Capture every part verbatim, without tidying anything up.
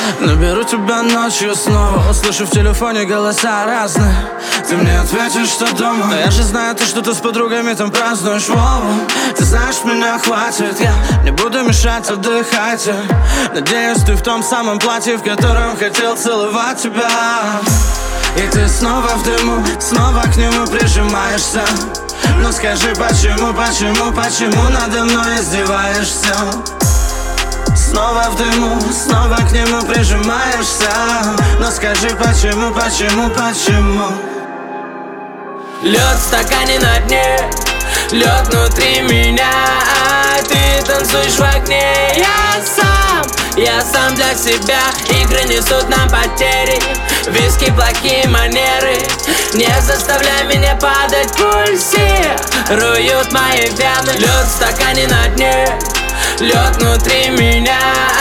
Наберу тебя ночью снова, услышу в телефоне голоса разные. Ты мне ответишь, что дома, но я же знаю, ты что-то с подругами там празднуешь. Вову, ты знаешь, меня хватит, я не буду мешать, отдыхайте. Надеюсь, ты в том самом платье, в котором хотел целовать тебя. И ты снова в дыму, снова к нему прижимаешься. Ну скажи, почему, почему, почему надо мной издеваешься? Снова в дыму, снова к нему прижимаешься. Но скажи, почему, почему, почему? Лед в стакане на дне, лед внутри меня. Ты танцуешь в огне, я сам, я сам для себя. Игры несут нам потери, виски, плохие манеры. Не заставляй меня падать, пульсируют мои вены. Лед в стакане на дне, лед внутри меня.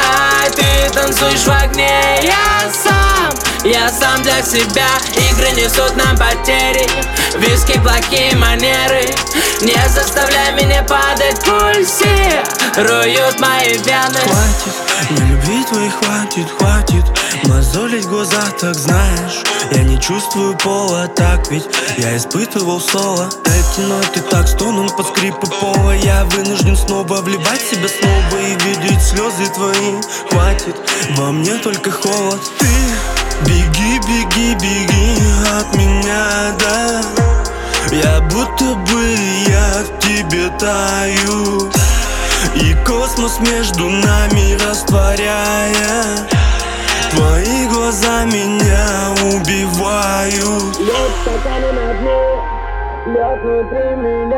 Ты танцуешь в огне, я сам, я сам для себя. Игры несут нам потери, виски, плохие манеры. Не заставляй меня падать, пульсируют мои вены. Хватит, на любви твоей хватит, хватит мозолить глаза, так знаешь. Я не чувствую пола, так ведь я испытывал соло. Эти ноты так стонут под скрипы пола. Я вынужден снова вливать в себя снова и видеть слезы твои. Хватит, во мне только холод. Ты беги, беги, беги от меня, да. Я будто бы я в тебе таю, и космос между нами растворяя. Твои глаза меня убивают. Лед в стакане на дне, лед внутри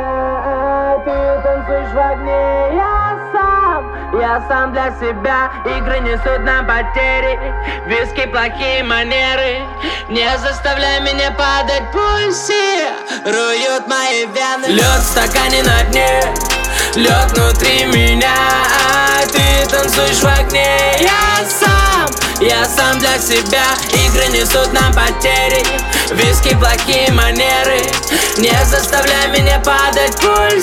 меня. Ты танцуешь в огне, я сам, я сам для себя. Игры несут нам потери, виски, плохие манеры. Не заставляй меня падать, пульсируют мои вены. Лед в стакане на дне, лед внутри меня. Ты танцуешь в огне, я сам, я сам для себя. Игры несут нам потери, виски, плохие манеры. Не заставляй меня падать,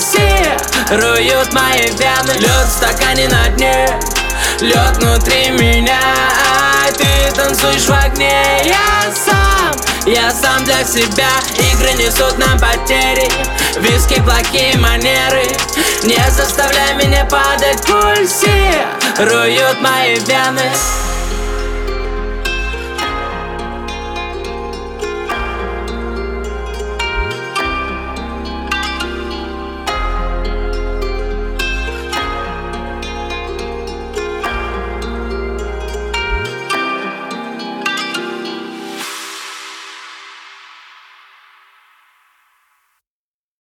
пульсируют мои вены. Лед в стакане на дне, лед внутри меня. Ты танцуешь в огне, я сам, я сам для себя. Игры несут нам потери, виски, плохие манеры. Не заставляй меня падать, пульсируют мои вены.